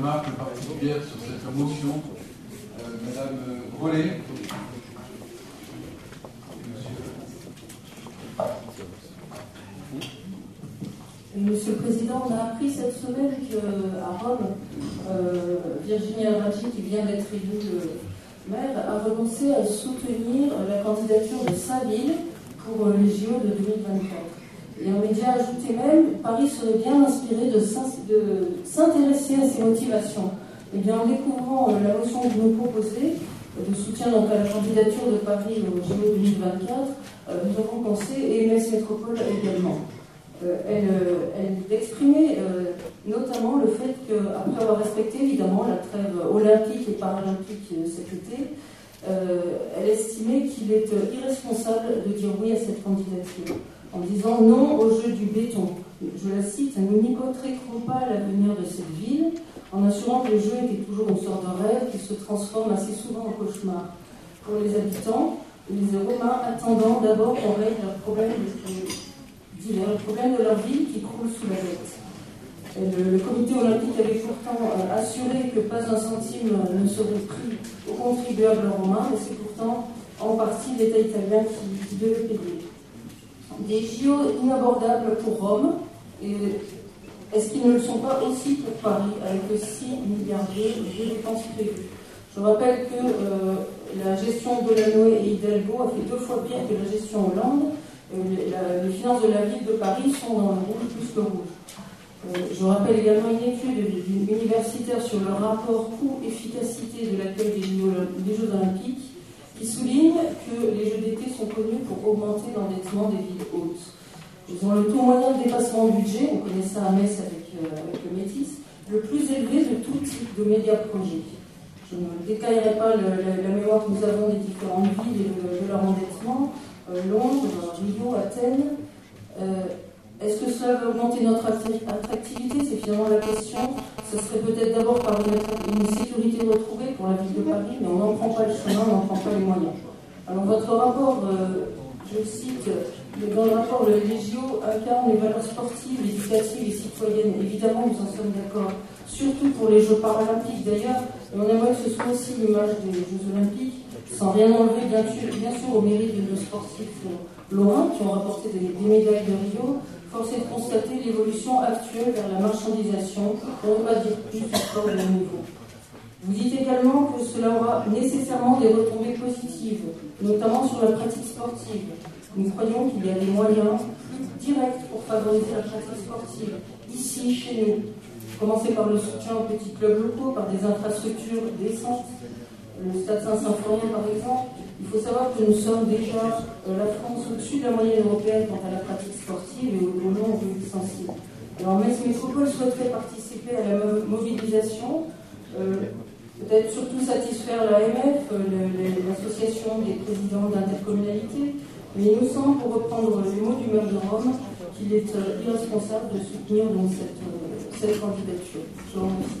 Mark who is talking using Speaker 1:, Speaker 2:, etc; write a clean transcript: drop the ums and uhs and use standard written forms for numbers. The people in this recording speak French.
Speaker 1: remarques particulières sur cette motion. Madame Rollet.
Speaker 2: Monsieur le Président, on a appris cette semaine qu'à Rome, Virginie Alraghi, qui vient d'être élue maire, a renoncé à soutenir la candidature de sa ville pour les JO de 2024. Et un média a ajouté même « Paris serait bien inspiré de s'intéresser à ses motivations ». Eh bien, en découvrant la motion que vous nous proposez, de soutien donc à la candidature de Paris au JO 2024, nous avons pensé, et Metz Métropole également. Elle exprimait notamment le fait qu'après avoir respecté évidemment la trêve olympique et paralympique cet été, elle estimait qu'il est irresponsable de dire oui à cette candidature, en disant non au jeu du béton. Je la cite, nous n'hypothèquerons pas l'avenir de cette ville, en assurant que le jeu était toujours une sorte de rêve qui se transforme assez souvent en cauchemar. Pour les habitants, les Romains attendant d'abord qu'on règle leurs problèmes le problème de leur ville qui croule sous la dette. Le comité olympique avait pourtant assuré que pas un centime ne serait pris aux contribuables romains, mais c'est pourtant en partie l'État italien qui devait payer. Des JO inabordables pour Rome, et est-ce qu'ils ne le sont pas aussi pour Paris, avec 6 milliards de dépenses prévues? Je rappelle que la gestion Delanoë et Hidalgo a fait 2 fois pire que la gestion Hollande. Les finances de la ville de Paris sont dans le rouge plus que rouge. Je rappelle également une étude universitaire sur le rapport coût-efficacité de l'accueil des Jeux Olympiques qui souligne que les Jeux d'été sont connus pour augmenter l'endettement des villes hautes. Ils ont le taux moyen de dépassement du budget, on connaît ça à Metz avec le Métis, le plus élevé de tout type de méga-projet. Je ne détaillerai pas la mémoire que nous avons des différentes villes et de leur endettement. Londres, Rio, Athènes. Est-ce que cela va augmenter notre attractivité? C'est finalement la question. Ce serait peut-être d'abord par une sécurité retrouvée pour la ville de Paris, mais on n'en prend pas le chemin, on n'en prend pas les moyens. Alors votre rapport, je cite, dans le rapport, les JO incarnent les valeurs sportives, éducatives et citoyennes. Évidemment, nous en sommes d'accord, surtout pour les Jeux paralympiques d'ailleurs, et on aimerait que ce soit aussi l'image des Jeux olympiques, sans rien enlever bien sûr au mérite de nos sportifs lorrains qui ont rapporté des médailles de Rio. Force est de constater l'évolution actuelle vers la marchandisation, pour ne pas dire plus du sport de haut niveau. Vous dites également que cela aura nécessairement des retombées positives, notamment sur la pratique sportive. Nous croyons qu'il y a des moyens plus directs pour favoriser la pratique sportive, ici, chez nous. Commencer par le soutien aux petits clubs locaux, par des infrastructures décentes, le Stade Saint-Symphorien par exemple. Il faut savoir que nous sommes déjà la France au-dessus de la moyenne européenne quant à la pratique sportive et au nombre de licenciés. Alors Metz Métropole souhaiterait participer à la mobilisation, peut-être surtout satisfaire l'AMF, l'association des présidents d'intercommunalité, mais il nous semble, pour reprendre les mots du maire de Rome, qu'il est irresponsable de soutenir donc cette candidature. Je vous remercie.